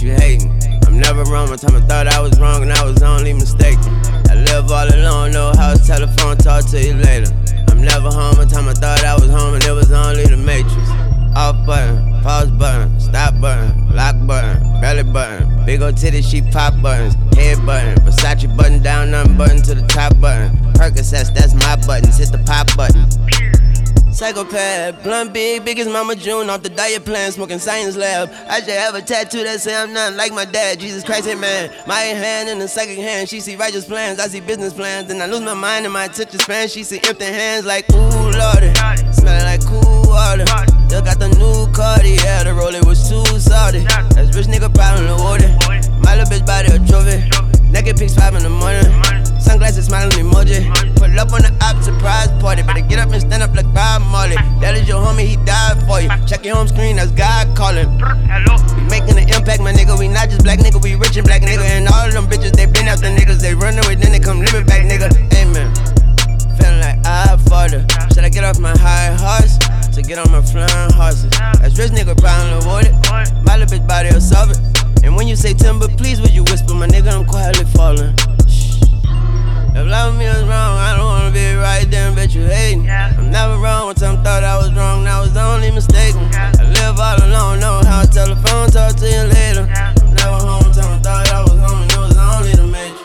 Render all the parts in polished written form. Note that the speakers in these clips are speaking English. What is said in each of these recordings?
bitch, you hatin'. I'm never wrong, one time I thought I was wrong and I was only mistaken. I live all alone, no house, telephone, talk to you later. I'm never home, one time I thought I was home and it was only the Matrix. Off button, pause button, stop button, lock button, belly button, big ol' titty, she pop buttons, head button, Versace button down, nothing button to the top button. Percocets, that's my buttons, hit the pop button. Psychopath, blunt big as Mama June, off the diet plan, smoking science lab. I should have a tattoo that say I'm nothing like my dad. Jesus Christ, hey man. My hand in the second hand, she see righteous plans, I see business plans. Then I lose my mind and my attention span. She see empty hands like, ooh lordy, smelling like cool water. Still got the new Cartier, the roller was too salty. That's rich nigga problem awarded. My little bitch body a trophy. Naked pics 5 in the morning. Sunglasses smiling emoji. Pull up on the op surprise party. Better get up and stand up like Bob Marley. That is your homie, he died for you. Check your home screen, that's God calling. We making an impact, my nigga. We not just black nigga, we rich and black nigga. And all of them bitches, they been after niggas. They run away, then they come living back, nigga. Amen. Feeling like I fought her. Should I get off my high horse to get on my flying horses? That's rich nigga problem avoided. My little bitch body will solve it. And when you say timber, please would you whisper, my nigga, I'm quietly falling. Shh. If loving me was wrong, I don't wanna be right there, bet you hating. I'm never wrong, one time thought I was wrong, now it's the only mistake. I live all alone, know how to telephone, talk to you later. I'm never home, one time I thought I was home, and it was only the Matrix.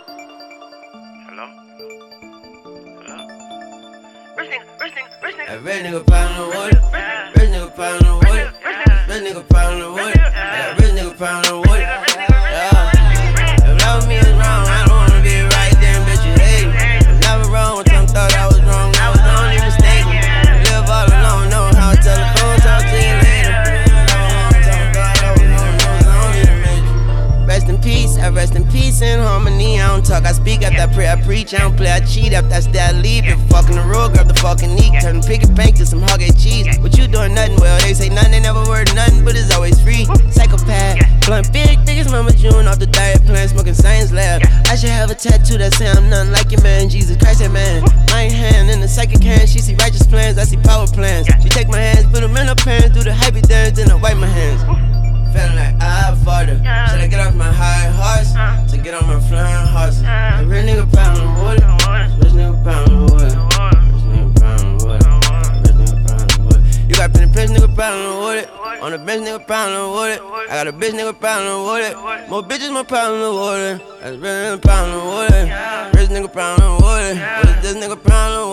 Hello? Hello? Rich nigga. That rich nigga poundin' wood. Rich nigga poundin' wood. Rich nigga poundin' wood. That rich nigga poundin' wood. Yeah. If love me is wrong, I don't wanna be right there, bitch, you hate me. I'm never wrong, one time thought I was wrong, I was the only mistake. I live all alone, know how to telephone, talk to you later. Never home, one time thought I was home, it was only the Matrix. Rest in peace, I rest in peace in harmony. I don't talk, I speak after I pray, I preach. I don't play, I cheat after I stay, I leave. If fucking the road, grab the fucking knee. Turn pick and bank to some hog-egg cheese. What you doing nothing? Well, they say nothing, they never word nothing, but it's always free. Psychopath, blunt big as Mama June, off the diet plan, smoking science lab. I should have a tattoo that say I'm nothing like your man. Jesus Christ, hey man. My hand in the psychic hand, she see righteous plans, I see power plans. She take my hands, put them in her pants, do the hype dance, then I wipe my hands. Feeling like I fought her. Should I get off my high horse to get on my flying horses? A real nigga poundin' wood. Rich nigga poundin' wood. Rich nigga poundin' wood. Rich nigga poundin' wood. You got plenty bitch nigga poundin' wood. On the bench nigga poundin' wood. I got a bitch nigga poundin' wood. More bitches, more poundin' wood. That's real nigga poundin' wood. Rich nigga poundin' wood. What is this nigga poundin' wood?